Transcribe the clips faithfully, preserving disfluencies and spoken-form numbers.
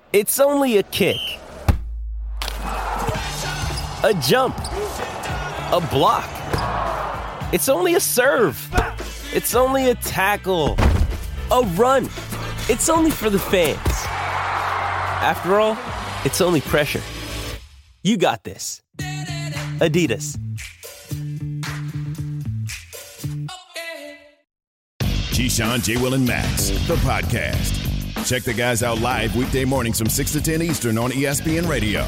It's only a kick, a jump, a block. It's only a serve. It's only a tackle, a run. It's only for the fans. After all, it's only pressure. You got this. Adidas. Keyshawn, J. Will, and Max, the podcast. Check the guys out live weekday mornings from six to ten Eastern on E S P N Radio.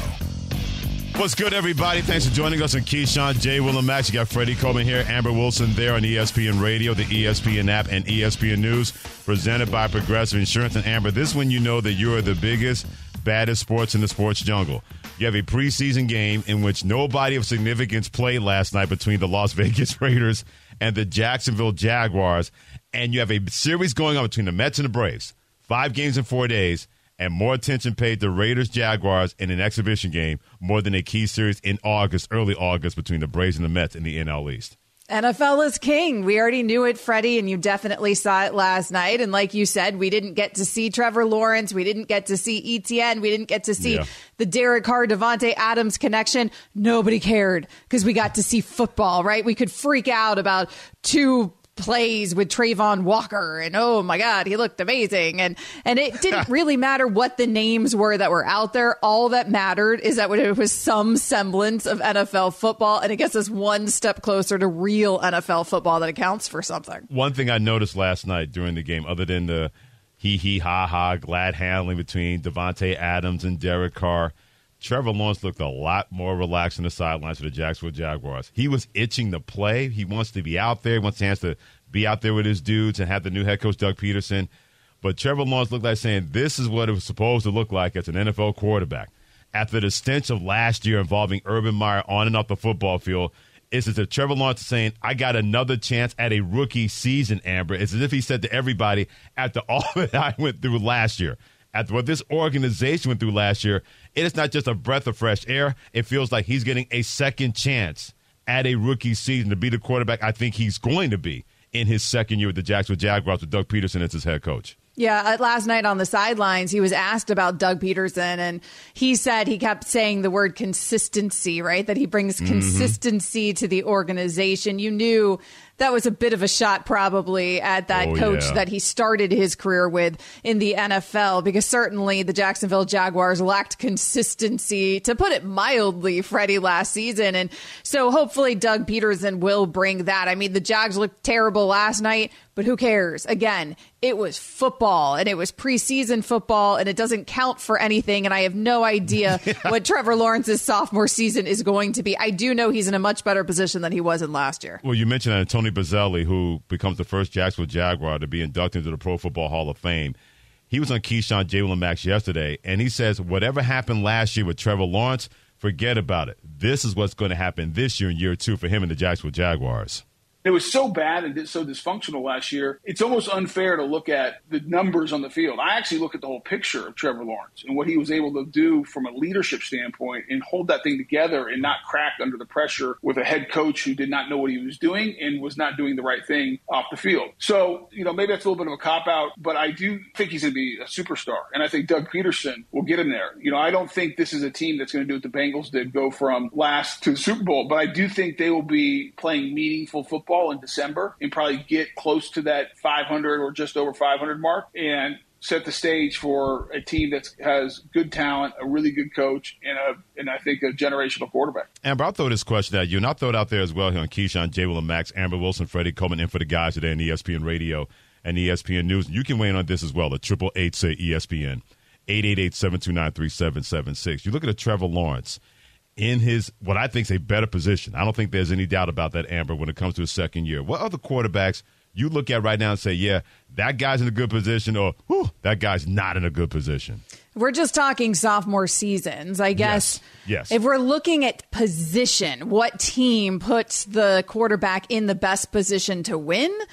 What's good, everybody? Thanks for joining us on Keyshawn, J. Will, and Max. You got Freddie Coleman here, Amber Wilson there on E S P N Radio, the E S P N app, and E S P N News, presented by Progressive Insurance. And Amber, this one you know that you are the biggest, baddest sports in the sports jungle. You have a preseason game in which nobody of significance played last night between the Las Vegas Raiders and the Jacksonville Jaguars. And you have a series going on between the Mets and the Braves. Five games in four days, and more attention paid to Raiders-Jaguars in an exhibition game more than a key series in August, early August, between the Braves and the Mets in the N L East. N F L is king. We already knew it, Freddie, and you definitely saw it last night. And like you said, we didn't get to see Trevor Lawrence. We didn't get to see E T N. We didn't get to see yeah. the Derek Carr, Devontae Adams connection. Nobody cared because we got to see football, right? We could freak out about two plays with Trayvon Walker and oh my God, he looked amazing. And and it didn't really matter what the names were that were out there. All that mattered is that it was some semblance of N F L football, and it gets us one step closer to real N F L football that accounts for something. One thing I noticed last night during the game, other than the hee hee ha ha glad handling between Devontae Adams and Derek Carr, Trevor Lawrence looked a lot more relaxed on the sidelines for the Jacksonville Jaguars. He was itching to play. He wants to be out there. He wants a chance to be out there with his dudes and have the new head coach, Doug Peterson. But Trevor Lawrence looked like saying, this is what it was supposed to look like as an N F L quarterback. After the stench of last year involving Urban Meyer on and off the football field, it's as if Trevor Lawrence is saying, I got another chance at a rookie season, Amber. It's as if he said to everybody, after all that I went through last year, after what this organization went through last year, it is not just a breath of fresh air. It feels like he's getting a second chance at a rookie season to be the quarterback I think he's going to be in his second year with the Jacksonville Jaguars with Doug Peterson as his head coach. Yeah, last night on the sidelines, he was asked about Doug Peterson, and he said he kept saying the word consistency, right? That he brings mm-hmm. consistency to the organization. You knew that was a bit of a shot probably at that oh, coach yeah. that he started his career with in the N F L, because certainly the Jacksonville Jaguars lacked consistency, to put it mildly, Freddie, last season. And so hopefully Doug Peterson will bring that. I mean, the Jags looked terrible last night, but who cares? Again, it was football, and it was preseason football, and it doesn't count for anything. And I have no idea yeah. what Trevor Lawrence's sophomore season is going to be. I do know he's in a much better position than he was in last year. Well, you mentioned that Tony Bazzelli, who becomes the first Jacksonville Jaguar to be inducted into the Pro Football Hall of Fame. He was on Keyshawn, J. Will, and Max yesterday, and he says whatever happened last year with Trevor Lawrence, forget about it. This is what's going to happen this year in year two for him and the Jacksonville Jaguars. It was so bad and so dysfunctional last year, it's almost unfair to look at the numbers on the field. I actually look at the whole picture of Trevor Lawrence and what he was able to do from a leadership standpoint and hold that thing together and not crack under the pressure with a head coach who did not know what he was doing and was not doing the right thing off the field. So, you know, maybe that's a little bit of a cop-out, but I do think he's going to be a superstar. And I think Doug Peterson will get him there. You know, I don't think this is a team that's going to do what the Bengals did, go from last to the Super Bowl, but I do think they will be playing meaningful football in December and probably get close to that five hundred or just over five hundred mark and set the stage for a team that has good talent, a really good coach, and a and I think a generational quarterback. Amber, I'll throw this question at you, and I'll throw it out there as well here on Keyshawn, J. Will, and Max. Amber Wilson, Freddie Coleman in for the guys today on E S P N Radio and E S P N News. You can weigh in on this as well at triple eight say E S P N, eight eight eight, seven two nine, three seven seven six. You look at a Trevor Lawrence in his, what I think is a better position. I don't think there's any doubt about that, Amber, when it comes to his second year. What other quarterbacks you look at right now and say, yeah, that guy's in a good position, or whew, that guy's not in a good position? We're just talking sophomore seasons, I guess. Yes. yes. If we're looking at position, what team puts the quarterback in the best position to win?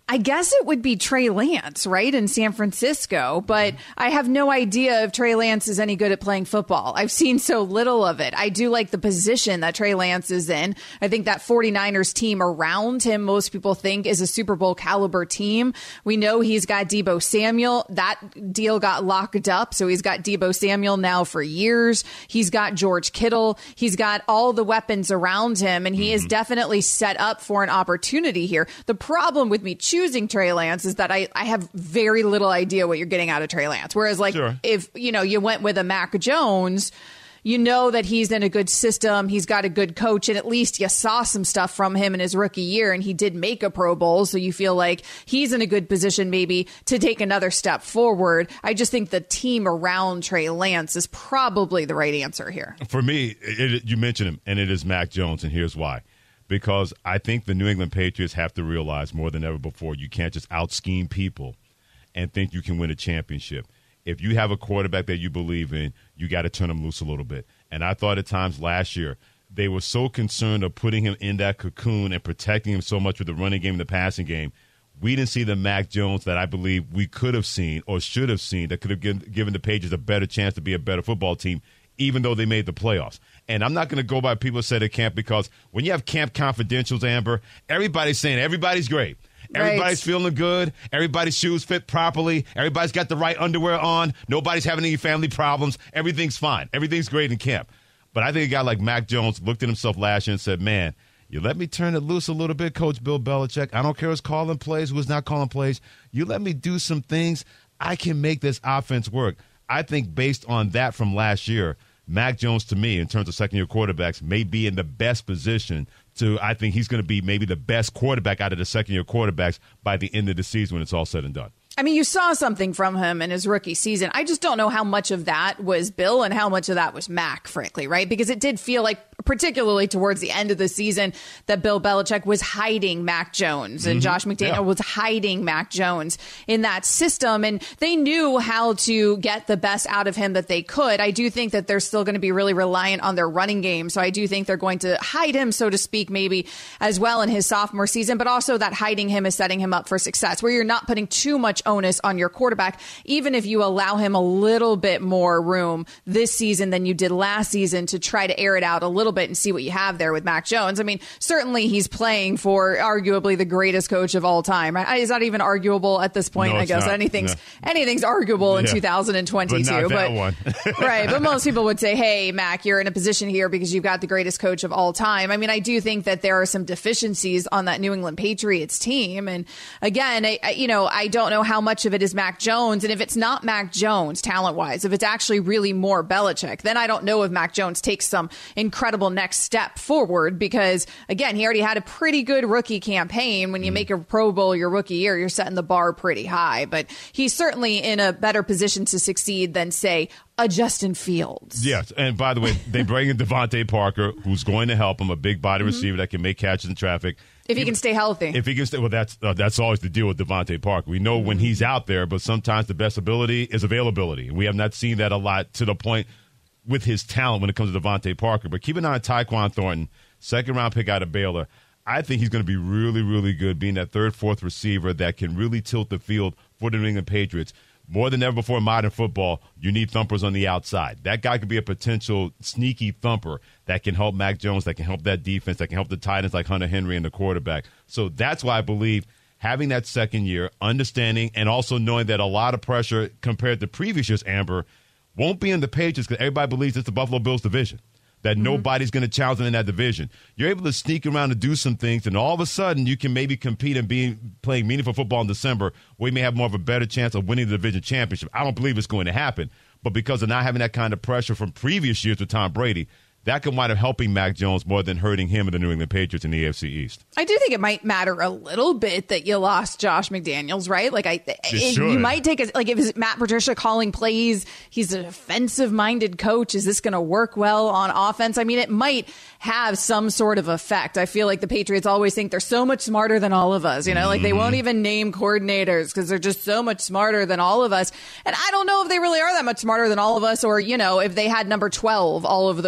I guess it would be Trey Lance, right, in San Francisco. But I have no idea if Trey Lance is any good at playing football. I've seen so little of it. I do like the position that Trey Lance is in. I think that 49ers team around him, most people think, is a Super Bowl caliber team. We know he's got Deebo Samuel. That deal got locked up, so he's got Deebo Samuel now for years. He's got George Kittle. He's got all the weapons around him, and he mm-hmm. is definitely set up for an opportunity here. The problem with me choosing Trey Lance is that I, I have very little idea what you're getting out of Trey Lance. Whereas, like, sure. if, you know, you went with a Mac Jones, you know that he's in a good system. He's got a good coach, and at least you saw some stuff from him in his rookie year, and he did make a Pro Bowl. So you feel like he's in a good position maybe to take another step forward. I just think the team around Trey Lance is probably the right answer here. For me, it, you mentioned him, and it is Mac Jones, and here's why. Because I think the New England Patriots have to realize more than ever before, you can't just out-scheme people and think you can win a championship. If you have a quarterback that you believe in, you got to turn him loose a little bit. And I thought at times last year, they were so concerned of putting him in that cocoon and protecting him so much with the running game and the passing game. We didn't see the Mac Jones that I believe we could have seen or should have seen that could have given, given the Patriots a better chance to be a better football team, even though they made the playoffs. And I'm not going to go by people who said at camp, because when you have camp confidentials, Amber, everybody's saying everybody's great. Everybody's right. feeling good. Everybody's shoes fit properly. Everybody's got the right underwear on. Nobody's having any family problems. Everything's fine. Everything's great in camp. But I think a guy like Mac Jones looked at himself last year and said, man, you let me turn it loose a little bit, Coach Bill Belichick. I don't care who's calling plays, who's not calling plays. You let me do some things. I can make this offense work. I think based on that from last year, Mac Jones, to me, in terms of second-year quarterbacks, may be in the best position to, I think he's going to be maybe the best quarterback out of the second-year quarterbacks by the end of the season when it's all said and done. I mean, you saw something from him in his rookie season. I just don't know how much of that was Bill and how much of that was Mac, frankly, right? Because it did feel like, particularly towards the end of the season, that Bill Belichick was hiding Mac Jones and mm-hmm. Josh McDaniel yeah. was hiding Mac Jones in that system. And they knew how to get the best out of him that they could. I do think that they're still going to be really reliant on their running game. So I do think they're going to hide him, so to speak, maybe as well in his sophomore season. But also that hiding him is setting him up for success, where you're not putting too much onus on your quarterback, even if you allow him a little bit more room this season than you did last season to try to air it out a little bit and see what you have there with Mac Jones. I mean, certainly he's playing for arguably the greatest coach of all time. It's not even arguable at this point. No, I guess not. anything's no. anything's arguable in yeah. two thousand twenty-two. But not that but, one. right. But most people would say, hey, Mac, you're in a position here because you've got the greatest coach of all time. I mean, I do think that there are some deficiencies on that New England Patriots team. And again, I, I, you know, I don't know how much of it is Mac Jones. And if it's not Mac Jones, talent-wise, if it's actually really more Belichick, then I don't know if Mac Jones takes some incredible next step forward, because, again, he already had a pretty good rookie campaign. When you mm. make a Pro Bowl your rookie year, you're setting the bar pretty high. But he's certainly in a better position to succeed than, say, a Justin Fields. Yes, and by the way, they bring in Devontae Parker, who's going to help him, a big body mm-hmm. receiver that can make catches in traffic. If he can stay healthy. If he can stay, well, that's uh, that's always the deal with Devontae Parker. We know mm-hmm. when he's out there, but sometimes the best ability is availability. We have not seen that a lot to the point with his talent when it comes to Devontae Parker. But keep an eye on Tyquan Thornton, second-round pick out of Baylor. I think he's going to be really, really good, being that third, fourth receiver that can really tilt the field for the New England Patriots. More than ever before in modern football, you need thumpers on the outside. That guy could be a potential sneaky thumper that can help Mac Jones, that can help that defense, that can help the tight ends like Hunter Henry and the quarterback. So that's why I believe having that second year, understanding, and also knowing that a lot of pressure compared to previous years, Amber, won't be in the Patriots because everybody believes it's the Buffalo Bills division, that mm-hmm. nobody's going to challenge them in that division. You're able to sneak around and do some things, and all of a sudden you can maybe compete and be playing meaningful football in December, where you may have more of a better chance of winning the division championship. I don't believe it's going to happen, but because of not having that kind of pressure from previous years with Tom Brady, that can wind up helping Mac Jones more than hurting him and the New England Patriots in the A F C East. I do think it might matter a little bit that you lost Josh McDaniels, right? Like, I, it, you might take a, like, if it's Matt Patricia calling plays, he's an offensive-minded coach. Is this going to work well on offense? I mean, it might have some sort of effect. I feel like the Patriots always think they're so much smarter than all of us. You know, mm-hmm. like they won't even name coordinators because they're just so much smarter than all of us. And I don't know if they really are that much smarter than all of us, or, you know, if they had number twelve all of those years.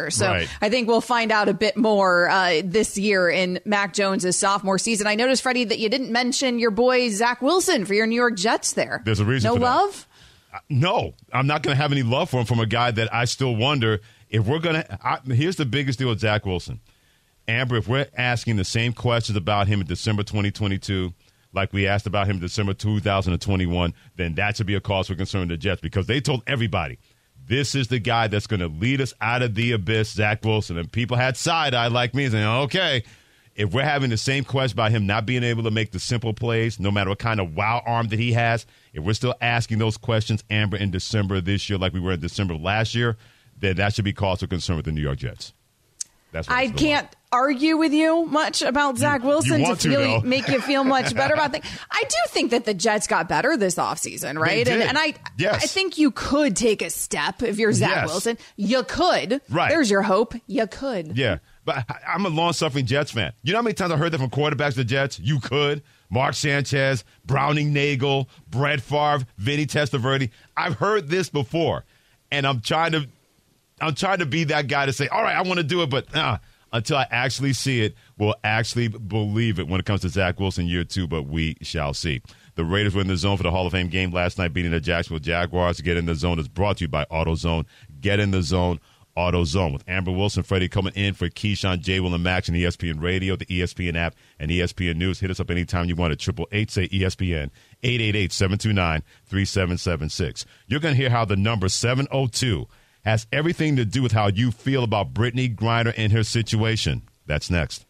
year. So right. I think we'll find out a bit more uh, this year in Mac Jones' sophomore season. I noticed, Freddie, that you didn't mention your boy Zach Wilson for your New York Jets there. There's a reason no for that. love? Uh, no, I'm not going to have any love for him from a guy that I still wonder if we're going to. Here's the biggest deal with Zach Wilson. Amber, if we're asking the same questions about him in December twenty twenty-two like we asked about him in December two thousand twenty-one, then that should be a cause for concern to the Jets, because they told everybody, this is the guy that's going to lead us out of the abyss, Zach Wilson. And people had side-eye like me saying, okay, if we're having the same question about him not being able to make the simple plays, no matter what kind of wow arm that he has, if we're still asking those questions, Amber, in December of this year like we were in December of last year, then that should be cause for concern with the New York Jets. That's what I can't about. argue with you much about Zach Wilson to, to, feel, to make you feel much better about things. I do think that the Jets got better this offseason, right? They did. And, and I yes. I think you could take a step if you're Zach yes. Wilson. You could. Right. There's your hope. You could. Yeah. But I'm a long-suffering Jets fan. You know how many times I heard that from quarterbacks of the Jets? You could. Mark Sanchez, Browning Nagel, Brett Favre, Vinny Testaverde. I've heard this before, and I'm trying to I'm trying to be that guy to say, all right, I want to do it, but uh, until I actually see it, we'll actually believe it when it comes to Zach Wilson year two, but we shall see. The Raiders were in the zone for the Hall of Fame game last night, beating the Jacksonville Jaguars. Get in the Zone is brought to you by AutoZone. Get in the Zone, AutoZone. With Amber Wilson, Freddie coming in for Keyshawn, J. Will, and Max on E S P N Radio, the E S P N app, and E S P N News. Hit us up anytime you want at eight eight eight, say E S P N, eight eight eight, seven two nine, three seven seven six. You're going to hear how the number seven oh two has everything to do with how you feel about Brittany Griner and her situation. That's next.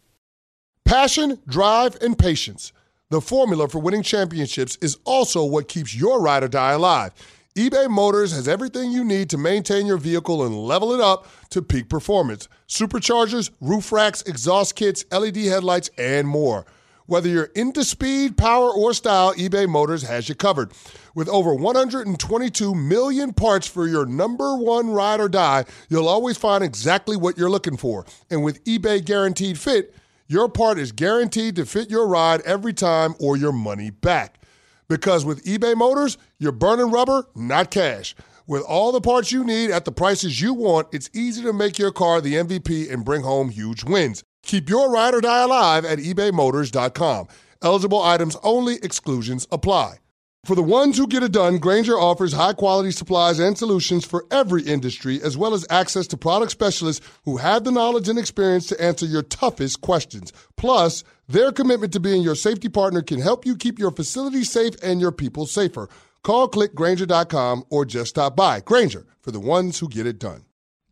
Passion, drive, and patience. The formula for winning championships is also what keeps your ride or die alive. eBay Motors has everything you need to maintain your vehicle and level it up to peak performance. Superchargers, roof racks, exhaust kits, L E D headlights, and more. Whether you're into speed, power, or style, eBay Motors has you covered. With over one hundred twenty-two million parts for your number one ride or die, you'll always find exactly what you're looking for. And with eBay Guaranteed Fit, your part is guaranteed to fit your ride every time or your money back. Because with eBay Motors, you're burning rubber, not cash. With all the parts you need at the prices you want, it's easy to make your car the M V P and bring home huge wins. Keep your ride or die alive at ebay motors dot com. Eligible items only. Exclusions apply. For the ones who get it done, Grainger offers high-quality supplies and solutions for every industry, as well as access to product specialists who have the knowledge and experience to answer your toughest questions. Plus, their commitment to being your safety partner can help you keep your facility safe and your people safer. Call, click Grainger dot com, or just stop by. Grainger, for the ones who get it done.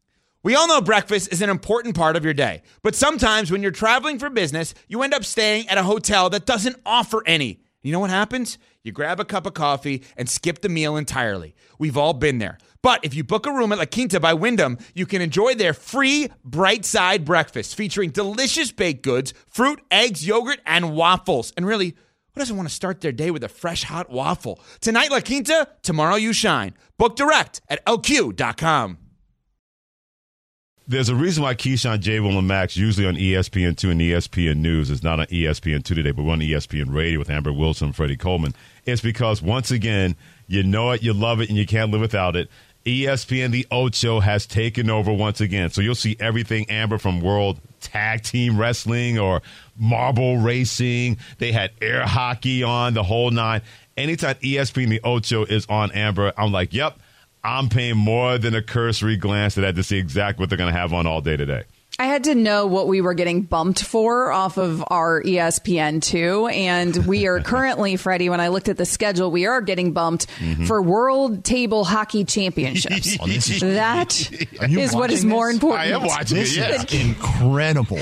We all know breakfast is an important part of your day, but sometimes when you're traveling for business, you end up staying at a hotel that doesn't offer any. You know what happens? You grab a cup of coffee and skip the meal entirely. We've all been there. But if you book a room at La Quinta by Wyndham, you can enjoy their free Bright Side breakfast featuring delicious baked goods, fruit, eggs, yogurt, and waffles. And really, who doesn't want to start their day with a fresh, hot waffle? Tonight, La Quinta, tomorrow you shine. Book direct at L Q dot com. There's a reason why Keyshawn, J. Will, and Max, usually on E S P N two and E S P N News, is not on E S P N two today, but we're on E S P N Radio with Amber Wilson and Freddie Coleman. It's because, once again, you know it, you love it, and you can't live without it. E S P N The Ocho has taken over once again. So you'll see everything, Amber, from World Tag Team Wrestling or marble racing. They had air hockey on, the whole nine. Anytime E S P N The Ocho is on, Amber, I'm like, yep, I'm paying more than a cursory glance at that to see exactly what they're going to have on all day today. I had to know what we were getting bumped for off of our E S P N two, and we are currently, Freddie, when I looked at the schedule, we are getting bumped mm-hmm. for World Table Hockey Championships. Oh, this is that is what is more important. I am watching this it, yeah. Is incredible.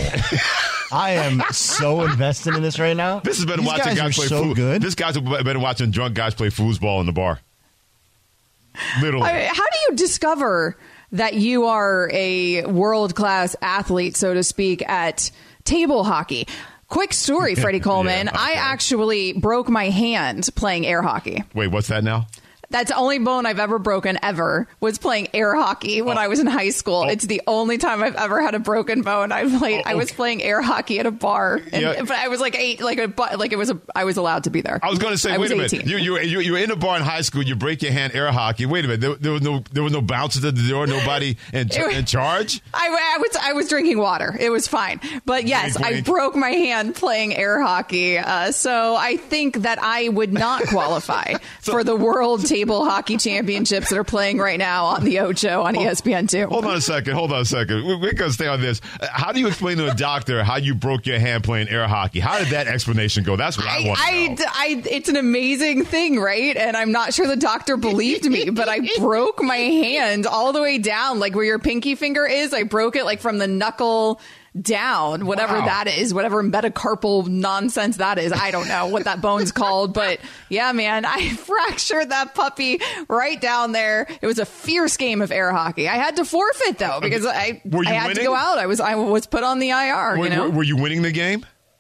I am so invested in this right now. This has been These watching guys, guys are play so foo- good. This guy's been watching drunk guys play foosball in the bar. Literally. I mean, how do you discover that you are a world-class athlete, so to speak, at table hockey? Quick story, Freddie Coleman. yeah, okay. I actually broke my hand playing air hockey. Wait, what's that now? That's the only bone I've ever broken ever was playing air hockey when oh. I was in high school. Oh. It's the only time I've ever had a broken bone. I played. Oh, okay. I was playing air hockey at a bar, and, yeah. but I was like eight, like a like it was a. I was allowed to be there. I was going to say, I wait a minute. You you you you were in a bar in high school. You break your hand air hockey. Wait a minute. There, there was no there was no bouncers at the door. Nobody in, was, in charge. I, I was I was drinking water. It was fine. But yes, wink, wink. I broke my hand playing air hockey. Uh, so I think that I would not qualify so, for the World Table Hockey Championships that are playing right now on the Ocho on E S P N two. Hold on a second. Hold on a second. We're going to stay on this. How do you explain to a doctor how you broke your hand playing air hockey? How did that explanation go? That's what I, I want to know. I, I, it's an amazing thing, right? And I'm not sure the doctor believed me, but I broke my hand all the way down, like where your pinky finger is. I broke it like from the knuckle down, whatever wow. that is, whatever metacarpal nonsense that is. I don't know what that bone's called, but yeah, man, I fractured that puppy right down there. It was a fierce game of air hockey. I had to forfeit though because I were you I had winning? to go out. I was I was put on the I R. Were you know? were you winning the game?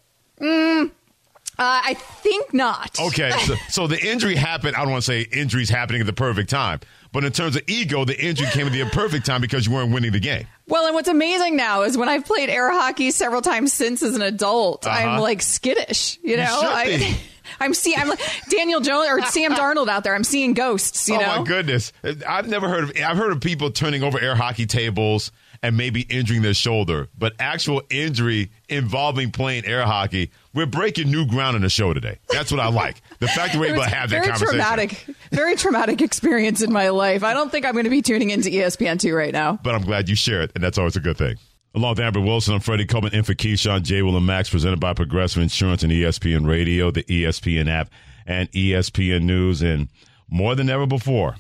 Mm. Uh, I think not. Okay, so, so the injury happened. I don't want to say injuries happening at the perfect time, but in terms of ego, the injury came at the perfect time because you weren't winning the game. Well, and what's amazing now is when I've played air hockey several times since as an adult, uh-huh. I'm like skittish. You know, you I, I'm seeing I'm like Daniel Jones or Sam Darnold out there. I'm seeing ghosts. You oh know? my goodness, I've never heard of. I've heard of people turning over air hockey tables and maybe injuring their shoulder, but actual injury involving playing air hockey, we're breaking new ground in the show today. That's what I like. The fact that we're able to have that conversation. Traumatic, very traumatic experience in my life. I don't think I'm going to be tuning into E S P N two right now. But I'm glad you share it, and that's always a good thing. Along with Amber Wilson, I'm Freddie Coleman in for Keyshawn, J. Will, and Max, presented by Progressive Insurance and E S P N Radio, the E S P N app, and E S P N News. And more than ever before,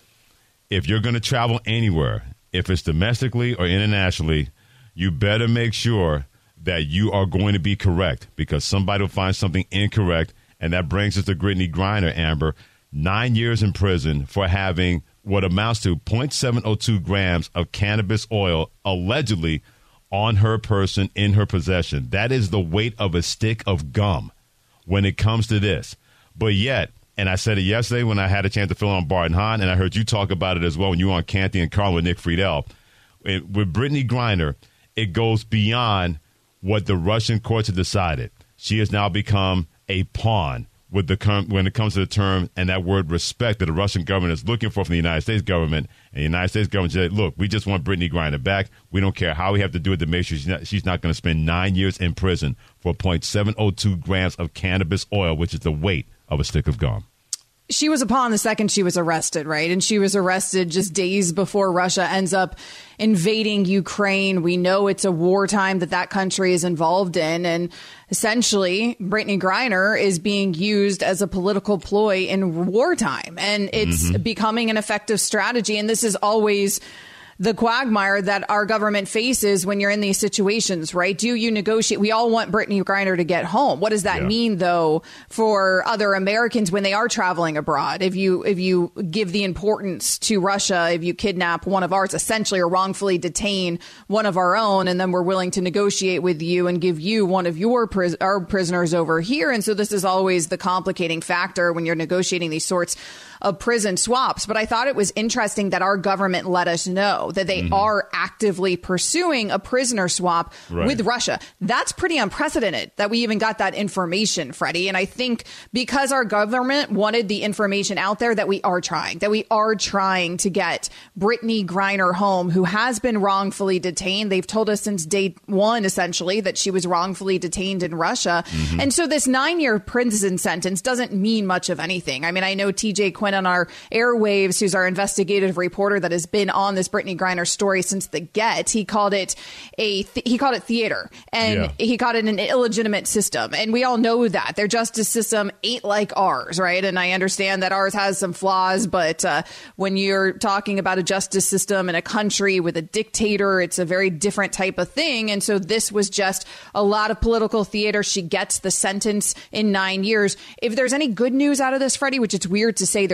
if you're going to travel anywhere, if it's domestically or internationally, you better make sure that you are going to be correct because somebody will find something incorrect. And that brings us to Brittney Griner, Amber. Nine years in prison for having what amounts to zero point seven zero two grams of cannabis oil allegedly on her person in her possession. That is the weight of a stick of gum when it comes to this. But yet, and I said it yesterday when I had a chance to fill on Bart and Hahn, and I heard you talk about it as well when you were on Canty and Carl with Nick Friedel. It, with Brittney Griner, it goes beyond what the Russian courts have decided. She has now become a pawn with the when it comes to the term and that word respect that the Russian government is looking for from the United States government. And the United States government said, look, we just want Brittney Griner back. We don't care how we have to do it to make sure she's not, she's not going to spend nine years in prison for zero point seven zero two grams of cannabis oil, which is the weight of a stick of gum. She was a pawn the second she was arrested, right? And she was arrested just days before Russia ends up invading Ukraine. We know it's a wartime that that country is involved in. And essentially, Brittney Griner is being used as a political ploy in wartime. And it's mm-hmm. becoming an effective strategy. And this is always the quagmire that our government faces when you're in these situations, right? Do you negotiate? We all want Brittney Griner to get home. What does that yeah. mean, though, for other Americans when they are traveling abroad? If you if you give the importance to Russia, if you kidnap one of ours, essentially, or wrongfully detain one of our own, and then we're willing to negotiate with you and give you one of your pris- our prisoners over here. And so this is always the complicating factor when you're negotiating these sorts of prison swaps. But I thought it was interesting that our government let us know that they mm-hmm. are actively pursuing a prisoner swap right. with Russia. That's pretty unprecedented that we even got that information, Freddie. And I think because our government wanted the information out there that we are trying, that we are trying to get Brittney Griner home, who has been wrongfully detained. They've told us since day one, essentially, that she was wrongfully detained in Russia. Mm-hmm. And so this nine-year prison sentence doesn't mean much of anything. I mean, I know T J Quinn on our airwaves, who's our investigative reporter that has been on this Brittney Griner story since the get, he called it a th- he called it theater, and yeah. he called it an illegitimate system. And we all know that their justice system ain't like ours, right? And I understand that ours has some flaws, but uh, when you're talking about a justice system in a country with a dictator, it's a very different type of thing. And so this was just a lot of political theater. She gets the sentence in nine years. If there's any good news out of this, Freddie, which it's weird to say there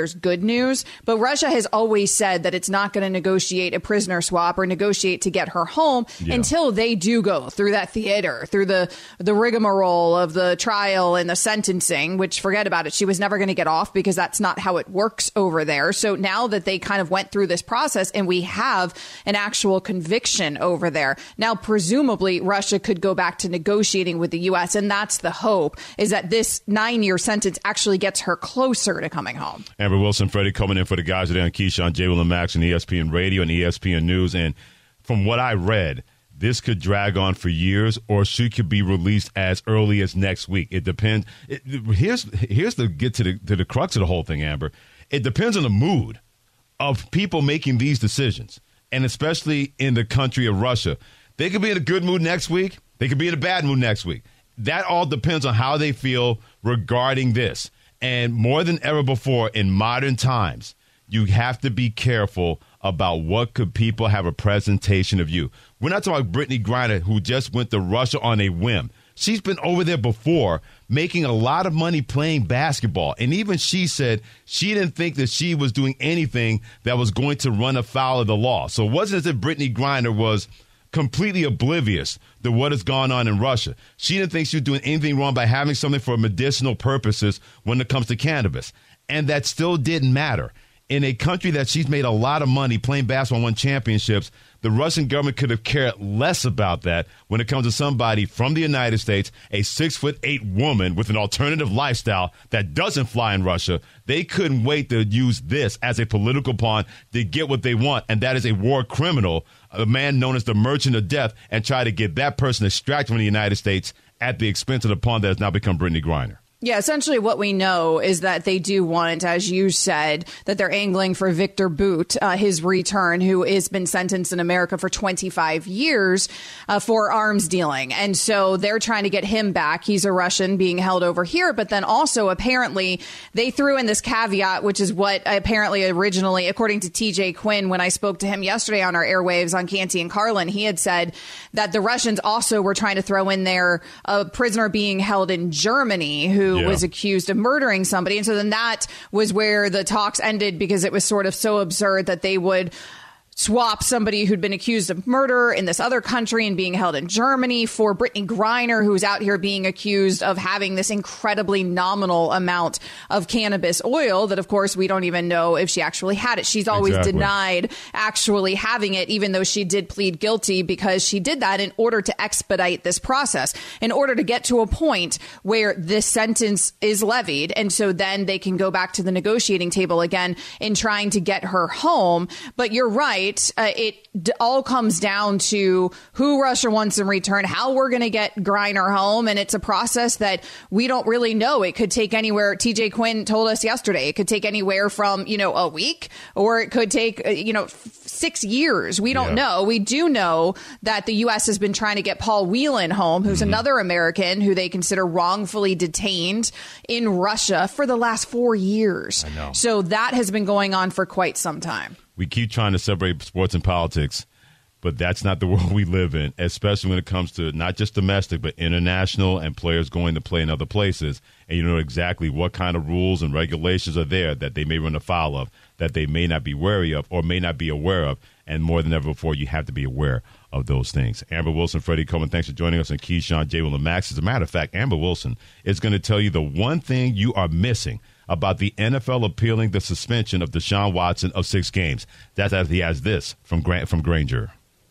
there's good news. But Russia has always said that it's not going to negotiate a prisoner swap or negotiate to get her home yeah. until they do go through that theater, through the, the rigmarole of the trial and the sentencing, which forget about it. She was never going to get off because that's not how it works over there. So now that they kind of went through this process and we have an actual conviction over there, now presumably Russia could go back to negotiating with the U S. And that's the hope, is that this nine year sentence actually gets her closer to coming home. Amber Wilson, Freddie coming in for the guys today on Keyshawn, J. Will and Max, and E S P N Radio and E S P N News. And from what I read, this could drag on for years, or she could be released as early as next week. It depends. It, here's here's the get to the to the crux of the whole thing, Amber. It depends on the mood of people making these decisions, and especially in the country of Russia. They could be in a good mood next week. They could be in a bad mood next week. That all depends on how they feel regarding this. And more than ever before in modern times, you have to be careful about what could people have a presentation of you. We're not talking about Brittany Griner, who just went to Russia on a whim. She's been over there before, making a lot of money playing basketball. And even she said she didn't think that she was doing anything that was going to run afoul of the law. So it wasn't as if Brittany Griner was completely oblivious to what has gone on in Russia. She didn't think she was doing anything wrong by having something for medicinal purposes when it comes to cannabis. And that still didn't matter. In a country that she's made a lot of money playing basketball and won championships, the Russian government could have cared less about that when it comes to somebody from the United States, a six foot eight woman with an alternative lifestyle that doesn't fly in Russia. They couldn't wait to use this as a political pawn to get what they want, and that is a war criminal, a man known as the Merchant of Death, and try to get that person extracted from the United States at the expense of the pawn that has now become Brittany Griner. Yeah, essentially what we know is that they do want, as you said, that they're angling for Victor Bout, uh, his return, who has been sentenced in America for twenty-five years uh, for arms dealing. And so they're trying to get him back. He's a Russian being held over here. But then also, apparently, they threw in this caveat, which is what apparently originally, according to T J Quinn, when I spoke to him yesterday on our airwaves on Canty and Carlin, he had said that the Russians also were trying to throw in there a prisoner being held in Germany who Yeah. was accused of murdering somebody. And so then that was where the talks ended, because it was sort of so absurd that they would swap somebody who'd been accused of murder in this other country and being held in Germany for Brittany Griner, who's out here being accused of having this incredibly nominal amount of cannabis oil that, of course, we don't even know if she actually had it. She's always exactly. denied actually having it, even though she did plead guilty, because she did that in order to expedite this process, in order to get to a point where this sentence is levied. And so then they can go back to the negotiating table again in trying to get her home. But you're right. Uh, it d- all comes down to who Russia wants in return, how we're going to get Griner home. And it's a process that we don't really know. It could take anywhere. T J Quinn told us yesterday, it could take anywhere from, you know, a week, or it could take, uh, you know, f- six years. We don't yeah. know. We do know that the U S has been trying to get Paul Whelan home, who's mm-hmm. another American who they consider wrongfully detained in Russia for the last four years. I know. So that has been going on for quite some time. We keep trying to separate sports and politics, but that's not the world we live in, especially when it comes to not just domestic, but international and players going to play in other places. And you know exactly what kind of rules and regulations are there that they may run afoul of, that they may not be wary of or may not be aware of. And more than ever before, you have to be aware of those things. Amber Wilson, Freddie Coleman, thanks for joining us on Keyshawn, J. Will and Max. As a matter of fact, Amber Wilson is going to tell you the one thing you are missing about the N F L appealing the suspension of Deshaun Watson of six games. That's after he has this from Grant from Granger.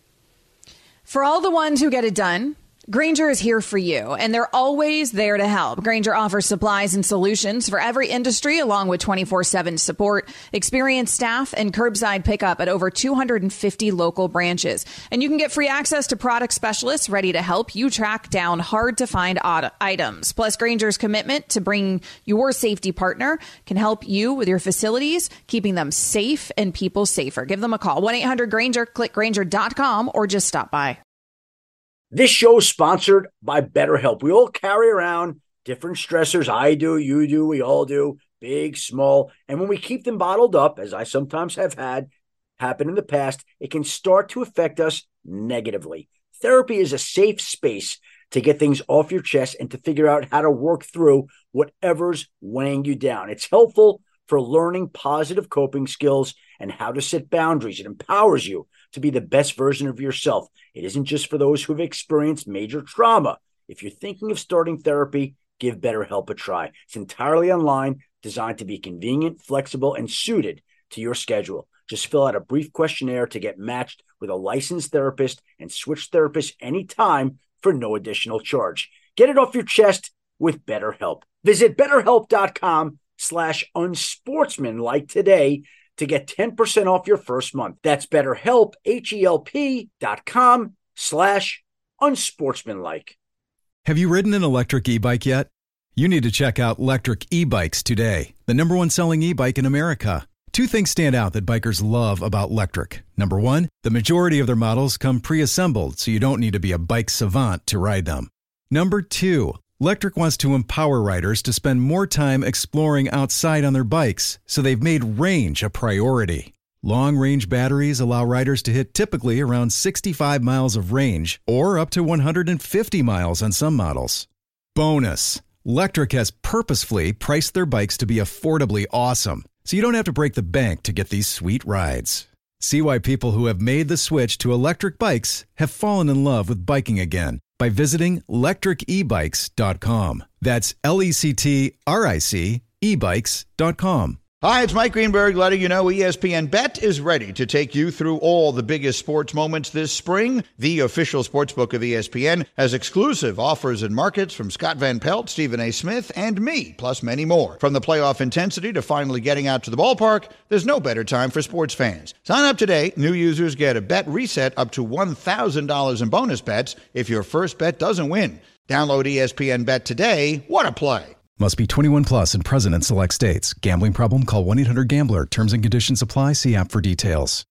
For all the ones who get it done, Granger is here for you, and they're always there to help. Granger offers supplies and solutions for every industry, along with twenty-four seven support, experienced staff, and curbside pickup at over two hundred fifty local branches. And you can get free access to product specialists ready to help you track down hard-to-find items. Plus, Granger's commitment to bring your safety partner can help you with your facilities, keeping them safe and people safer. Give them a call. one eight hundred Granger, click Granger dot com, or just stop by. This show is sponsored by BetterHelp. We all carry around different stressors. I do, you do, we all do, big, small. And when we keep them bottled up, as I sometimes have had happen in the past, it can start to affect us negatively. Therapy is a safe space to get things off your chest and to figure out how to work through whatever's weighing you down. It's helpful for learning positive coping skills and how to set boundaries. It empowers you to be the best version of yourself. It isn't just for those who've experienced major trauma. If you're thinking of starting therapy, give BetterHelp a try. It's entirely online, designed to be convenient, flexible, and suited to your schedule. Just fill out a brief questionnaire to get matched with a licensed therapist and switch therapists anytime for no additional charge. Get it off your chest with BetterHelp. Visit BetterHelp.com slash unsportsmanlike today to get ten percent off your first month. That's BetterHelp, H-E-L-P dot com slash unsportsmanlike. Have you ridden an electric e-bike yet? You need to check out Lectric E-Bikes today, the number one selling e-bike in America. Two things stand out that bikers love about Lectric. Number one, the majority of their models come pre-assembled, so you don't need to be a bike savant to ride them. Number two, Lectric wants to empower riders to spend more time exploring outside on their bikes, so they've made range a priority. Long-range batteries allow riders to hit typically around sixty-five miles of range, or up to one hundred fifty miles on some models. Bonus, Lectric has purposefully priced their bikes to be affordably awesome, so you don't have to break the bank to get these sweet rides. See why people who have made the switch to electric bikes have fallen in love with biking again by visiting lectric e bikes dot com. That's L E C T R I C e bikes dot com. Hi, it's Mike Greenberg letting you know E S P N Bet is ready to take you through all the biggest sports moments this spring. The official sportsbook of E S P N has exclusive offers and markets from Scott Van Pelt, Stephen A. Smith, and me, plus many more. From the playoff intensity to finally getting out to the ballpark, there's no better time for sports fans. Sign up today. New users get a bet reset up to one thousand dollars in bonus bets if your first bet doesn't win. Download E S P N Bet today. What a play. Must be twenty-one plus and present in select states. Gambling problem? Call one eight hundred gambler. Terms and conditions apply. See app for details.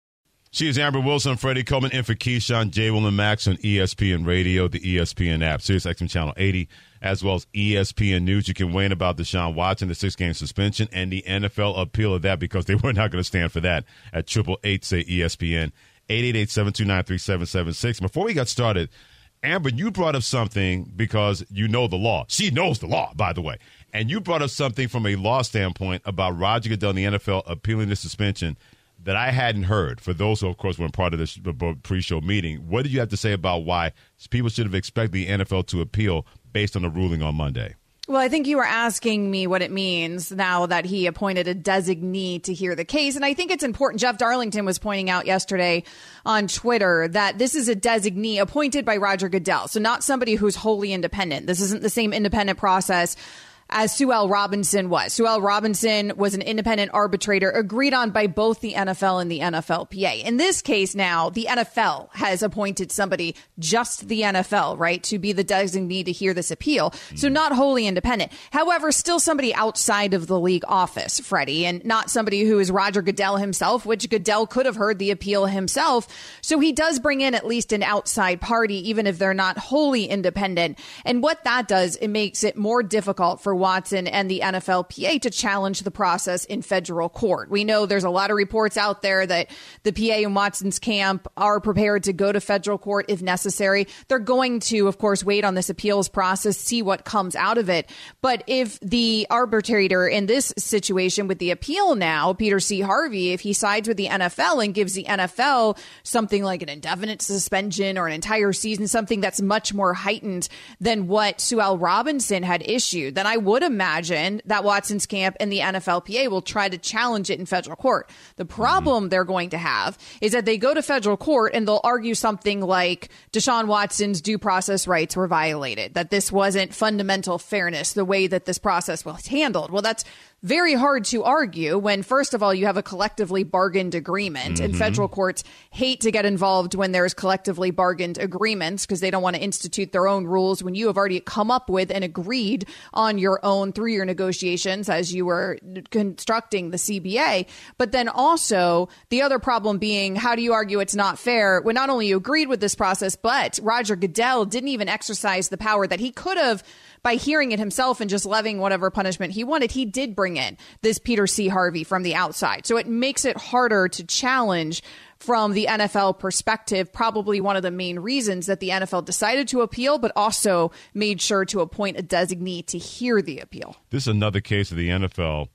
She is Amber Wilson, Freddie Coleman, in for Keyshawn, J. Will, and Max on E S P N Radio, the E S P N app, Sirius X M Channel eighty, as well as E S P N News. You can weigh in about Deshaun Watson, the six-game suspension, and the N F L appeal of that, because they were not going to stand for that at triple eight say E S P N, eight eight eight, seven two nine, three seven seven six. Before we got started, Amber, you brought up something because you know the law. She knows the law, by the way. And you brought up something from a law standpoint about Roger Goodell and the N F L appealing the suspension that I hadn't heard. For those who, of course, weren't part of this pre-show meeting, what did you have to say about why people should have expected the N F L to appeal based on the ruling on Monday? Well, I think you were asking me what it means now that he appointed a designee to hear the case. And I think it's important. Jeff Darlington was pointing out yesterday on Twitter that this is a designee appointed by Roger Goodell. So not somebody who's wholly independent. This isn't the same independent process as Sue L. Robinson was. Sue L. Robinson was an independent arbitrator agreed on by both the N F L and the N F L P A. In this case now, the N F L has appointed somebody, just the N F L, right, to be the designee to hear this appeal. Mm. So not wholly independent. However, still somebody outside of the league office, Freddie, and not somebody who is Roger Goodell himself, which Goodell could have heard the appeal himself. So he does bring in at least an outside party, even if they're not wholly independent. And what that does, it makes it more difficult for Watson and the N F L P A to challenge the process in federal court. We know there's a lot of reports out there that the P A and Watson's camp are prepared to go to federal court if necessary. They're going to, of course, wait on this appeals process, see what comes out of it. But if the arbitrator in this situation with the appeal now, Peter C. Harvey, if he sides with the N F L and gives the N F L something like an indefinite suspension or an entire season, something that's much more heightened than what Sue L. Robinson had issued, then I would imagine that Watson's camp and the N F L P A will try to challenge it in federal court. The problem mm-hmm. they're going to have is that they go to federal court and they'll argue something like Deshaun Watson's due process rights were violated, that this wasn't fundamental fairness, the way that this process was handled. Well, that's very hard to argue when, first of all, you have a collectively bargained agreement, mm-hmm. and federal courts hate to get involved when there's collectively bargained agreements because they don't want to institute their own rules when you have already come up with and agreed on your own through your negotiations as you were constructing the C B A. But then also the other problem being, how do you argue it's not fair when not only you agreed with this process, but Roger Goodell didn't even exercise the power that he could have by hearing it himself and just levying whatever punishment he wanted. He did bring in this Peter C. Harvey from the outside. So it makes it harder to challenge from the N F L perspective, probably one of the main reasons that the N F L decided to appeal, but also made sure to appoint a designee to hear the appeal. This is another case of the N F L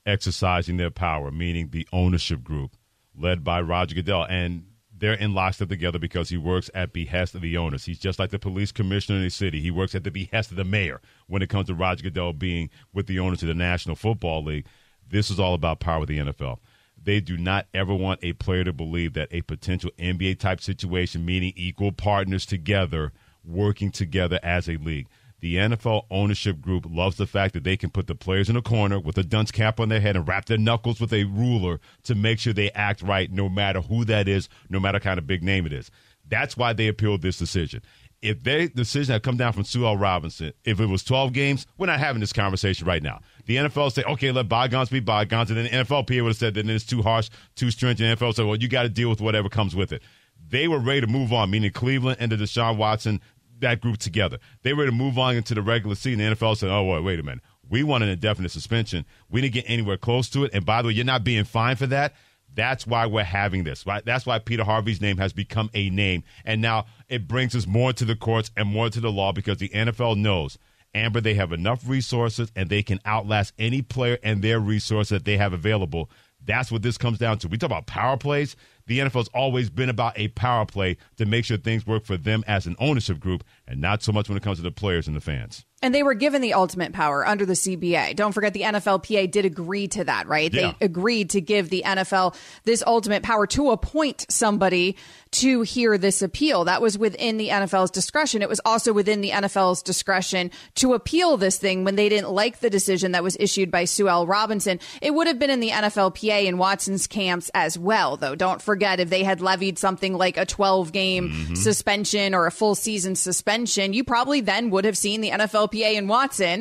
exercising their power, meaning the ownership group led by Roger Goodell. And they're in lockstep together because he works at behest of the owners. He's just like the police commissioner in the city. He works at the behest of the mayor when it comes to Roger Goodell being with the owners of the National Football League. This is all about power with the N F L. They do not ever want a player to believe that a potential N B A-type situation, meaning equal partners together, working together as a league. The N F L ownership group loves the fact that they can put the players in a corner with a dunce cap on their head and wrap their knuckles with a ruler to make sure they act right no matter who that is, no matter what kind of big name it is. That's why they appealed this decision. If their decision had come down from Sue L. Robinson, if it was twelve games, we're not having this conversation right now. The N F L say, okay, let bygones be bygones, and then the N F L P A would have said that it's too harsh, too stringent. The N F L said, well, you got to deal with whatever comes with it. They were ready to move on, meaning Cleveland and the Deshaun Watson, that group together. They were ready to move on into the regular season. The N F L said, oh, wait, wait a minute. We want an indefinite suspension. We didn't get anywhere close to it. And by the way, you're not being fined for that. That's why we're having this, right? That's why Peter Harvey's name has become a name. And now it brings us more to the courts and more to the law because the N F L knows, Amber, they have enough resources and they can outlast any player and their resources that they have available. That's what this comes down to. We talk about power plays. The N F L has always been about a power play to make sure things work for them as an ownership group and not so much when it comes to the players and the fans. And they were given the ultimate power under the C B A. Don't forget the N F L P A did agree to that, right? Yeah. They agreed to give the N F L this ultimate power to appoint somebody to hear this appeal. That was within the N F L's discretion. It was also within the N F L's discretion to appeal this thing when they didn't like the decision that was issued by Sue L. Robinson. It would have been in the N F L P A and Watson's camps as well, though. Don't forget, if they had levied something like a twelve-game mm-hmm. suspension or a full season suspension, you probably then would have seen the N F L P A and Watson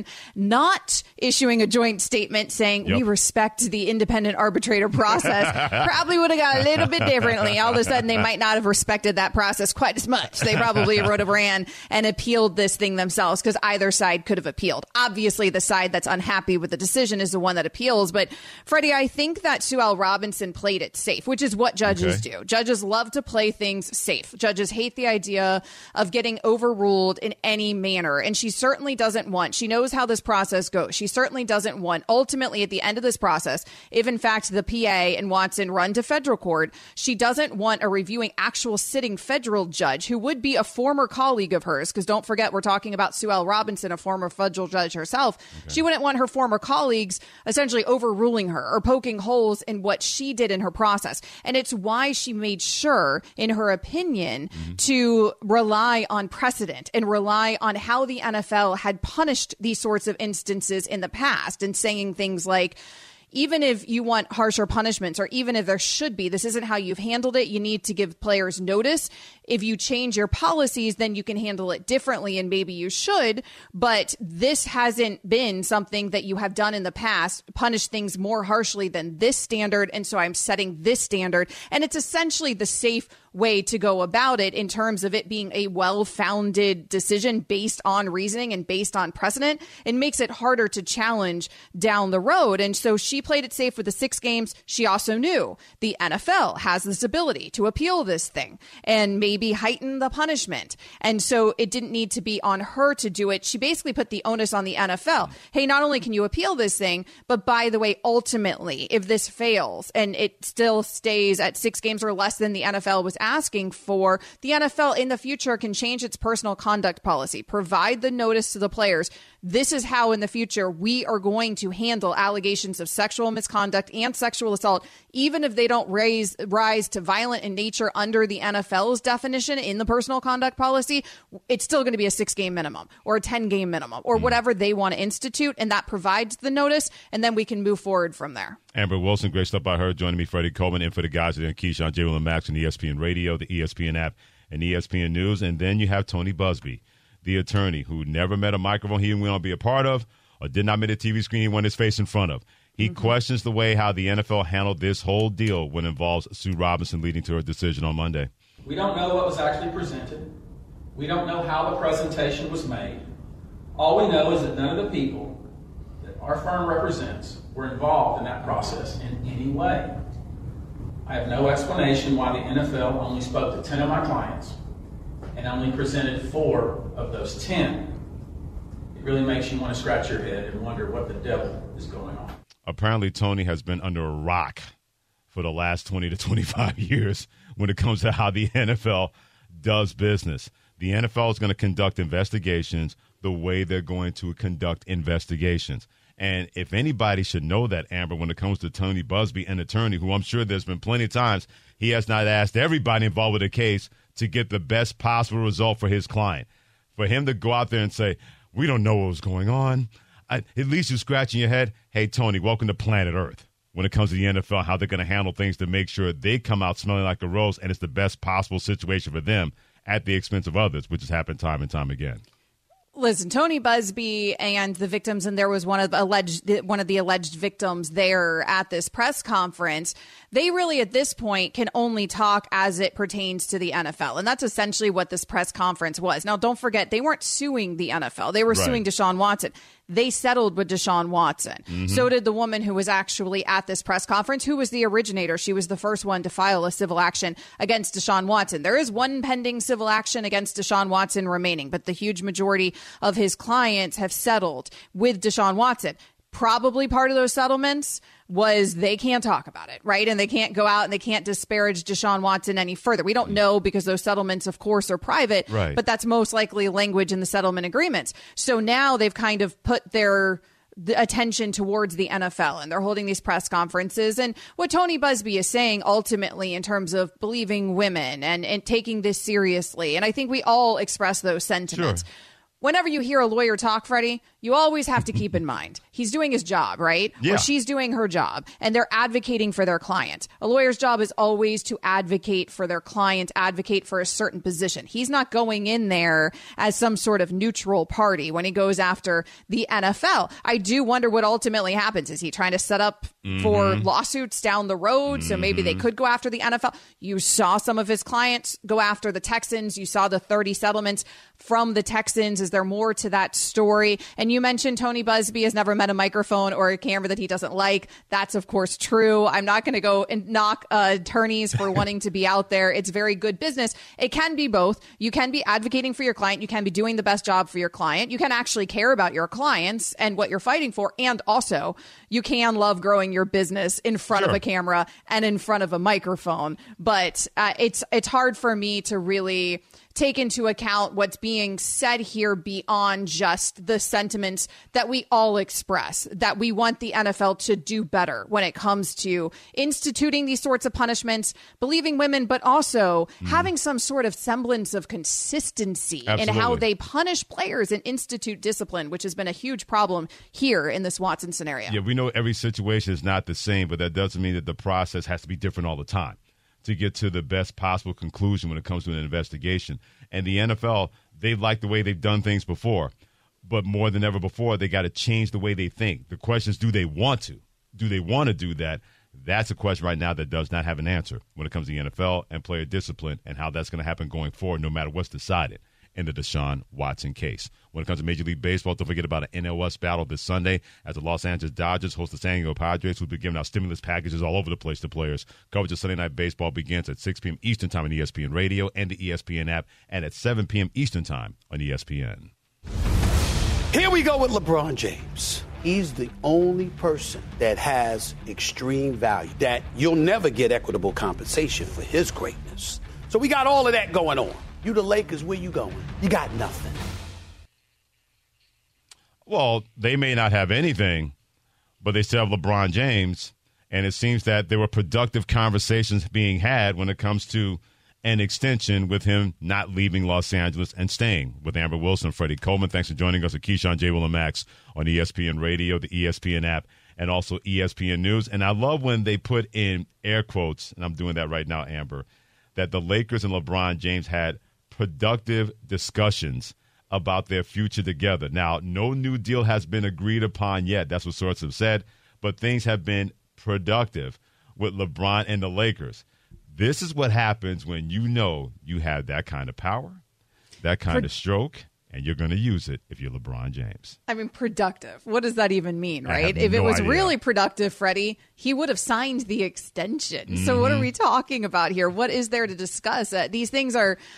not issuing a joint statement saying, yep, we respect the independent arbitrator process. Probably would have got a little bit differently. All of a sudden, they might not have respected that process quite as much. They probably would have ran and appealed this thing themselves because either side could have appealed. Obviously, the side that's unhappy with the decision is the one that appeals. But, Freddie, I think that Sue L. Robinson played it safe, which is what judges okay. do. Judges love to play things safe. Judges hate the idea of getting overruled in any manner. And she certainly doesn't want, she knows how this process goes. She certainly doesn't want, ultimately, at the end of this process, if in fact the P A and Watson run to federal court, she doesn't want a reviewing actual sitting federal judge who would be a former colleague of hers. Because don't forget, we're talking about Sue L. Robinson, a former federal judge herself. Okay. She wouldn't want her former colleagues essentially overruling her or poking holes in what she did in her process. And it's why she made sure, in her opinion, mm-hmm. to rely on precedent and rely on how the N F L had punished these sorts of instances in the past, and saying things like, even if you want harsher punishments, or even if there should be, this isn't how you've handled it. You need to give players notice. If you change your policies, then you can handle it differently, and maybe you should. But this hasn't been something that you have done in the past, punish things more harshly than this standard. And so I'm setting this standard. And it's essentially the safe way to go about it in terms of it being a well-founded decision based on reasoning and based on precedent. It makes it harder to challenge down the road. And so she played it safe with the six games. She also knew the N F L has this ability to appeal this thing and maybe heighten the punishment. And so it didn't need to be on her to do it. She basically put the onus on the N F L. Hey, not only can you appeal this thing, but by the way, ultimately, if this fails and it still stays at six games or less than the N F L was asking for, the N F L in the future can change its personal conduct policy, provide the notice to the players. This is how in the future we are going to handle allegations of sexual misconduct and sexual assault, even if they don't raise, rise to violent in nature under the N F L's definition in the personal conduct policy. It's still going to be a six game minimum or a ten game minimum or whatever they want to institute. And that provides the notice. And then we can move forward from there. Amber Wilson, great stuff by her. Joining me, Freddie Coleman, and for the guys that are in Keyshawn, J. Will, and Max on E S P N Radio, the E S P N app, and E S P N News. And then you have Tony Busby, the attorney who never met a microphone he didn't want to be a part of or did not meet a T V screen he wanted his face in front of. He mm-hmm. questions the way how the N F L handled this whole deal when it involves Sue Robinson leading to her decision on Monday. We don't know what was actually presented. We don't know how the presentation was made. All we know is that none of the people that our firm represents were involved in that process in any way. I have no explanation why the N F L only spoke to ten of my clients and only presented four of those ten. It really makes you want to scratch your head and wonder what the devil is going on. apparently Tony has been under a rock for the last twenty to twenty-five years when it comes to how the N F L does business. The N F L is going to conduct investigations the way they're going to conduct investigations. And if anybody should know that, Amber, when it comes to Tony Buzbee, an attorney who I'm sure there's been plenty of times he has not asked everybody involved with a case to get the best possible result for his client. For him to go out there and say, we don't know what was going on, I, at least you're scratching your head. Hey, Tony, welcome to planet Earth. When it comes to the N F L, how they're going to handle things to make sure they come out smelling like a rose and it's the best possible situation for them at the expense of others, which has happened time and time again. Listen, Tony Buzbee and the victims, and there was one of the alleged one of the alleged victims there at this press conference. They really, at this point, can only talk as it pertains to the N F L, and that's essentially what this press conference was. Now, don't forget, they weren't suing the N F L; they were right. suing Deshaun Watson. They settled with Deshaun Watson. Mm-hmm. So did the woman who was actually at this press conference, who was the originator. She was the first one to file a civil action against Deshaun Watson. There is one pending civil action against Deshaun Watson remaining, but the huge majority of his clients have settled with Deshaun Watson. Probably part of those settlements was they can't talk about it, right? And they can't go out and they can't disparage Deshaun Watson any further. We don't know because those settlements, of course, are private, right. But that's most likely language in the settlement agreements. So now they've kind of put their the attention towards the N F L, and they're holding these press conferences. And what Tony Buzbee is saying ultimately in terms of believing women and, and taking this seriously, and I think we all express those sentiments. Sure. Whenever you hear a lawyer talk, Freddie, you always have to keep in mind he's doing his job, right? Yeah. Or she's doing her job, and they're advocating for their client. A lawyer's job is always to advocate for their client, advocate for a certain position. He's not going in there as some sort of neutral party when he goes after the N F L. I do wonder what ultimately happens. Is he trying to set up mm-hmm. for lawsuits down the road? Mm-hmm. So maybe they could go after the N F L. You saw some of his clients go after the Texans. You saw the thirty settlements from the Texans. Is there more to that story? And you mentioned Tony Buzbee has never met a microphone or a camera that he doesn't like. That's, of course, true. I'm not going to go and knock uh, attorneys for wanting to be out there. It's very good business. It can be both. You can be advocating for your client. You can be doing the best job for your client. You can actually care about your clients and what you're fighting for. And also, you can love growing your business in front sure. of a camera and in front of a microphone. But uh, it's it's hard for me to really take into account what's being said here beyond just the sentiments that we all express, that we want the N F L to do better when it comes to instituting these sorts of punishments, believing women, but also mm. having some sort of semblance of consistency Absolutely. in how they punish players and institute discipline, which has been a huge problem here in this Watson scenario. Yeah, we know every situation is not the same, but that doesn't mean that the process has to be different all the time to get to the best possible conclusion when it comes to an investigation. And the N F L, they like the way they've done things before, but more than ever before, they got to change the way they think. The question is, do they want to? Do they want to do that? That's a question right now that does not have an answer when it comes to the N F L and player discipline and how that's going to happen going forward, no matter what's decided in the Deshaun Watson case. When it comes to Major League Baseball, don't forget about an N L West battle this Sunday as the Los Angeles Dodgers host the San Diego Padres, who will be giving out stimulus packages all over the place to players. Coverage of Sunday Night Baseball begins at six p.m. Eastern Time on E S P N Radio and the E S P N app, and at seven p.m. Eastern Time on E S P N. Here we go with LeBron James. He's the only person that has extreme value, that you'll never get equitable compensation for his greatness. So we got all of that going on. You the Lakers, where you going? You got nothing. Well, they may not have anything, but they still have LeBron James, and it seems that there were productive conversations being had when it comes to an extension with him not leaving Los Angeles and staying with Amber Wilson and Freddie Coleman. Thanks for joining us at Keyshawn, J. Will, and Max on E S P N Radio, the E S P N app, and also E S P N News. And I love when they put in air quotes, and I'm doing that right now, Amber, that the Lakers and LeBron James had productive discussions about their future together. Now, no new deal has been agreed upon yet. That's what sources have said. But things have been productive with LeBron and the Lakers. This is what happens when you know you have that kind of power, that kind Pro- of stroke, and you're going to use it if you're LeBron James. I mean, productive. What does that even mean, right? If no it was idea. really productive, Freddie, he would have signed the extension. Mm-hmm. So what are we talking about here? What is there to discuss? Uh, these things are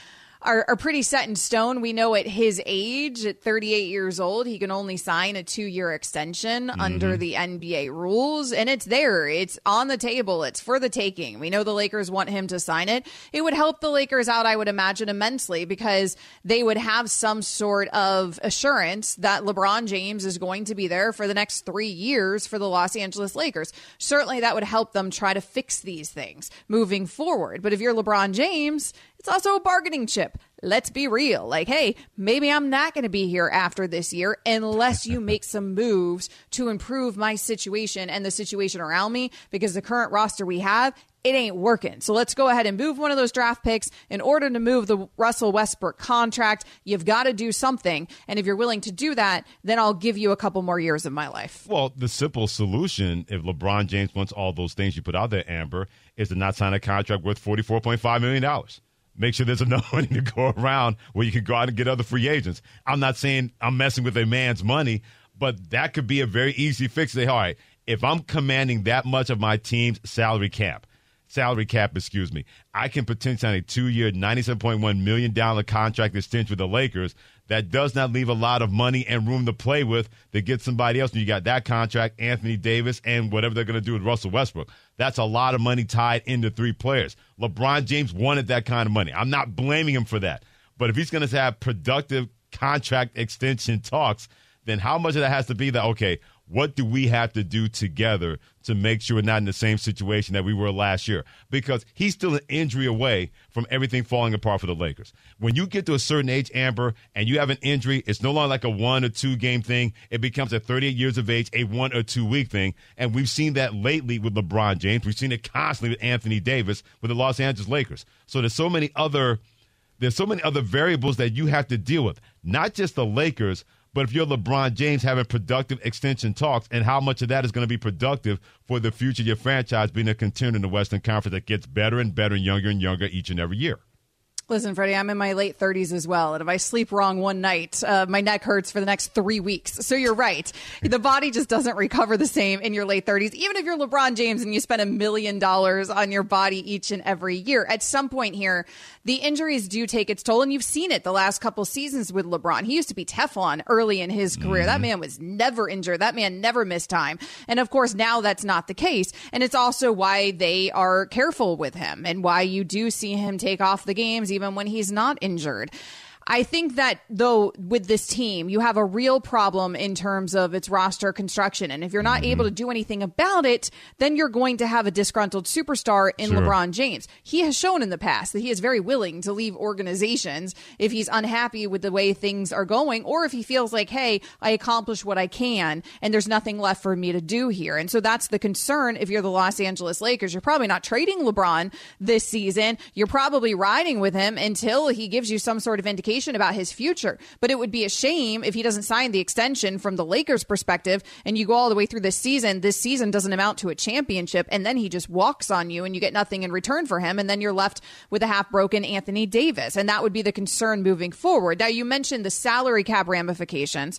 are, are pretty set in stone. We know at his age, at thirty-eight years old, he can only sign a two-year extension mm-hmm. under the N B A rules. And it's there. It's on the table. It's for the taking. We know the Lakers want him to sign it. It would help the Lakers out, I would imagine, immensely, because they would have some sort of assurance that LeBron James is going to be there for the next three years for the Los Angeles Lakers. Certainly that would help them try to fix these things moving forward. But if you're LeBron James, it's also a bargaining chip. Let's be real. Like, hey, maybe I'm not going to be here after this year unless you make some moves to improve my situation and the situation around me, because the current roster we have, it ain't working. So let's go ahead and move one of those draft picks in order to move the Russell Westbrook contract. You've got to do something. And if you're willing to do that, then I'll give you a couple more years of my life. Well, the simple solution, if LeBron James wants all those things you put out there, Amber, is to not sign a contract worth forty-four point five million dollars. Make sure there's enough money to go around where you can go out and get other free agents. I'm not saying I'm messing with a man's money, but that could be a very easy fix. Say, all right, if I'm commanding that much of my team's salary cap, salary cap, excuse me, I can potentially sign a two-year, ninety-seven point one million dollars contract extension with the Lakers. That does not leave a lot of money and room to play with to get somebody else. And you got that contract, Anthony Davis, and whatever they're going to do with Russell Westbrook. That's a lot of money tied into three players. LeBron James wanted that kind of money. I'm not blaming him for that. But if he's going to have productive contract extension talks, then how much of that has to be that, okay, what do we have to do together to make sure we're not in the same situation that we were last year? Because he's still an injury away from everything falling apart for the Lakers. When you get to a certain age, Amber, and you have an injury, it's no longer like a one or two game thing. It becomes at thirty-eight years of age, a one or two week thing. And we've seen that lately with LeBron James. We've seen it constantly with Anthony Davis with the Los Angeles Lakers. So there's so many other, there's so many other variables that you have to deal with. Not just the Lakers, but if you're LeBron James having productive extension talks, and how much of that is going to be productive for the future of your franchise being a contender in the Western Conference that gets better and better and younger and younger each and every year. Listen, Freddie, I'm in my late thirties as well. And if I sleep wrong one night, uh, my neck hurts for the next three weeks. So you're right. The body just doesn't recover the same in your late thirties. Even if you're LeBron James and you spend a million dollars on your body each and every year, at some point here, the injuries do take its toll. And you've seen it the last couple seasons with LeBron. He used to be Teflon early in his career. Mm-hmm. That man was never injured. That man never missed time. And of course, now that's not the case. And it's also why they are careful with him and why you do see him take off the games even when he's not injured. I think that, though, with this team, you have a real problem in terms of its roster construction. And if you're not mm-hmm. able to do anything about it, then you're going to have a disgruntled superstar in sure. LeBron James. He has shown in the past that he is very willing to leave organizations if he's unhappy with the way things are going, or if he feels like, hey, I accomplished what I can and there's nothing left for me to do here. And so that's the concern. If you're the Los Angeles Lakers, you're probably not trading LeBron this season. You're probably riding with him until he gives you some sort of indication about his future. But it would be a shame if he doesn't sign the extension from the Lakers' perspective and you go all the way through this season. This season doesn't amount to a championship, and then he just walks on you and you get nothing in return for him, and then you're left with a half-broken Anthony Davis. And that would be the concern moving forward. Now, you mentioned the salary cap ramifications.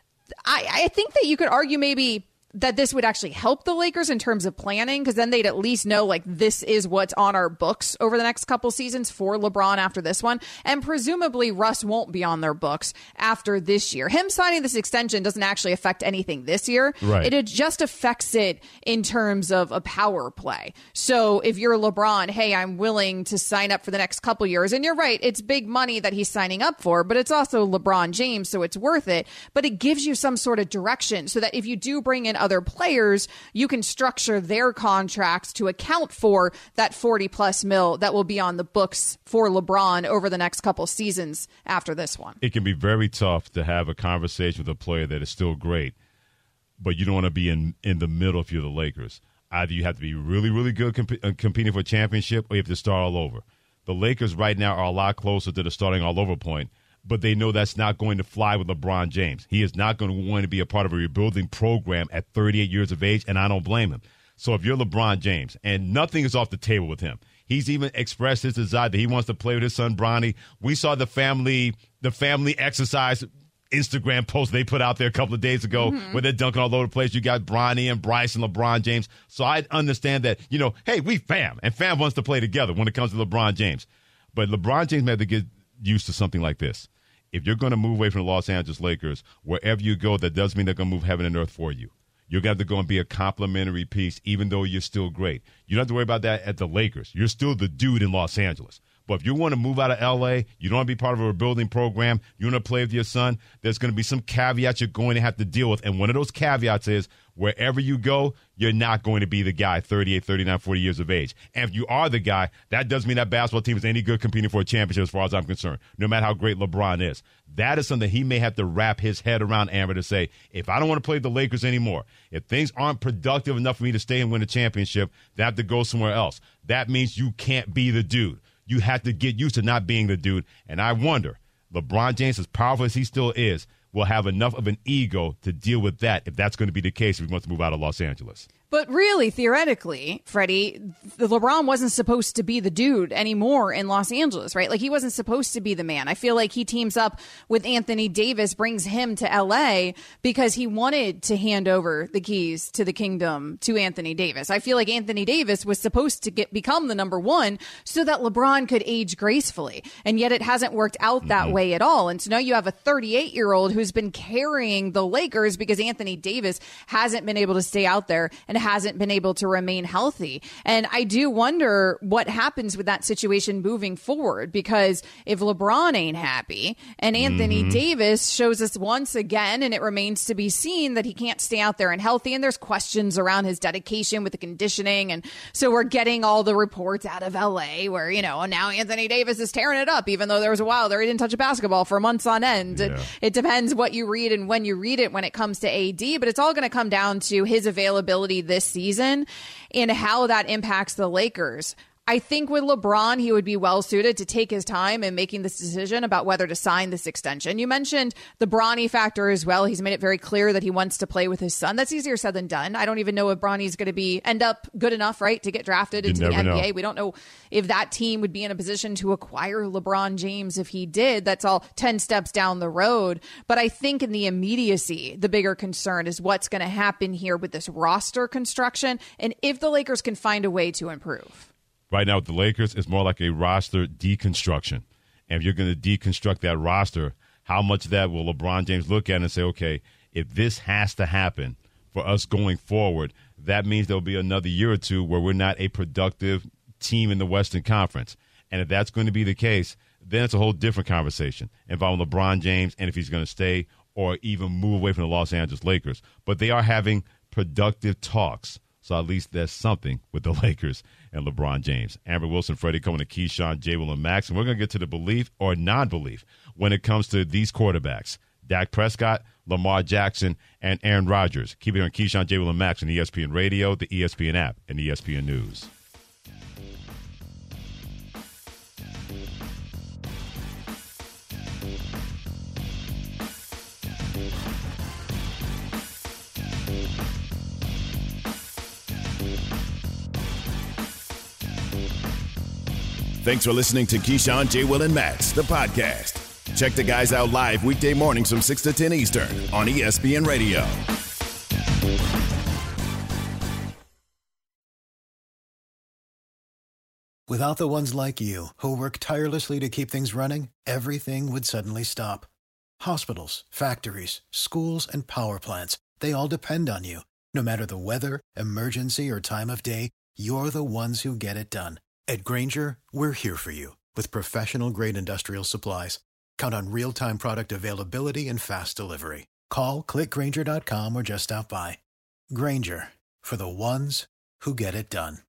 I, I think that you could argue maybe that this would actually help the Lakers in terms of planning, because then they'd at least know, like, this is what's on our books over the next couple seasons for LeBron after this one. And presumably Russ won't be on their books after this year. Him signing this extension doesn't actually affect anything this year. Right. It just affects it in terms of a power play. So if you're LeBron, hey, I'm willing to sign up for the next couple years. And you're right, it's big money that he's signing up for, but it's also LeBron James, so it's worth it. But it gives you some sort of direction so that if you do bring in other players, you can structure their contracts to account for that forty plus mil that will be on the books for LeBron over the next couple seasons after this one. It can be very tough to have a conversation with a player that is still great, but you don't want to be in, in the middle if you're the Lakers. Either you have to be really, really good comp- uh, competing for a championship, or you have to start all over. The Lakers right now are a lot closer to the starting all over point, but they know that's not going to fly with LeBron James. He is not going to want to be a part of a rebuilding program at thirty-eight years of age, and I don't blame him. So if you're LeBron James, and nothing is off the table with him, he's even expressed his desire that he wants to play with his son, Bronny. We saw the family the family exercise Instagram post they put out there a couple of days ago mm-hmm. where they're dunking all over the place. You got Bronny and Bryce and LeBron James. So I understand that, you know, hey, we fam, and fam wants to play together when it comes to LeBron James. But LeBron James may have to get used to something like this. If you're going to move away from the Los Angeles Lakers, wherever you go, that doesn't mean they're going to move heaven and earth for you. You're going to have to go and be a complimentary piece, even though you're still great. You don't have to worry about that at the Lakers. You're still the dude in Los Angeles. But if you want to move out of L A, you don't want to be part of a rebuilding program, you want to play with your son, there's going to be some caveats you're going to have to deal with. And one of those caveats is wherever you go, you're not going to be the guy thirty-eight, thirty-nine, forty years of age. And if you are the guy, that doesn't mean that basketball team is any good competing for a championship as far as I'm concerned, no matter how great LeBron is. That is something he may have to wrap his head around, Amber, to say, if I don't want to play the Lakers anymore, if things aren't productive enough for me to stay and win a championship, they have to go somewhere else. That means you can't be the dude. You have to get used to not being the dude. And I wonder, LeBron James, as powerful as he still is, will have enough of an ego to deal with that if that's going to be the case if he wants to move out of Los Angeles. But really, theoretically, Freddie, LeBron wasn't supposed to be the dude anymore in Los Angeles, right? Like, he wasn't supposed to be the man. I feel like he teams up with Anthony Davis, brings him to L A because he wanted to hand over the keys to the kingdom to Anthony Davis. I feel like Anthony Davis was supposed to get become the number one so that LeBron could age gracefully. And yet it hasn't worked out that mm-hmm. way at all. And so now you have a thirty-eight-year-old who's been carrying the Lakers because Anthony Davis hasn't been able to stay out there and hasn't been able to remain healthy. And I do wonder what happens with that situation moving forward, because if LeBron ain't happy and Anthony mm-hmm. Davis shows us once again, and it remains to be seen that he can't stay out there and healthy, and there's questions around his dedication with the conditioning. And so we're getting all the reports out of L A where, you know, now Anthony Davis is tearing it up, even though there was a while there he didn't touch a basketball for months on end. Yeah. It depends what you read and when you read it when it comes to A D, but it's all going to come down to his availability this season and how that impacts the Lakers. I think with LeBron, he would be well suited to take his time in making this decision about whether to sign this extension. You mentioned the Bronny factor as well. He's made it very clear that he wants to play with his son. That's easier said than done. I don't even know if Bronny's going to be end up good enough, right, to get drafted into the N B A. Know. We don't know if that team would be in a position to acquire LeBron James if he did. That's all ten steps down the road. But I think in the immediacy, the bigger concern is what's going to happen here with this roster construction and if the Lakers can find a way to improve. Right now with the Lakers, it's more like a roster deconstruction. And if you're going to deconstruct that roster, how much of that will LeBron James look at and say, okay, if this has to happen for us going forward, that means there'll be another year or two where we're not a productive team in the Western Conference. And if that's going to be the case, then it's a whole different conversation involving LeBron James and if he's going to stay or even move away from the Los Angeles Lakers. But they are having productive talks. So at least there's something with the Lakers and LeBron James. Amber Wilson, Freddie Coleman, and Keyshawn, J. Will, and Max. And we're going to get to the belief or non-belief when it comes to these quarterbacks. Dak Prescott, Lamar Jackson, and Aaron Rodgers. Keep it on Keyshawn, J. Will, and Max on E S P N Radio, the E S P N app, and E S P N News. Thanks for listening to Keyshawn, J. Will, and Max, the podcast. Check the guys out live weekday mornings from six to ten Eastern on E S P N Radio. Without the ones like you, who work tirelessly to keep things running, everything would suddenly stop. Hospitals, factories, schools, and power plants, they all depend on you. No matter the weather, emergency, or time of day, you're the ones who get it done. At Grainger, we're here for you with professional-grade industrial supplies. Count on real-time product availability and fast delivery. Call, click Grainger dot com, or just stop by. Grainger, for the ones who get it done.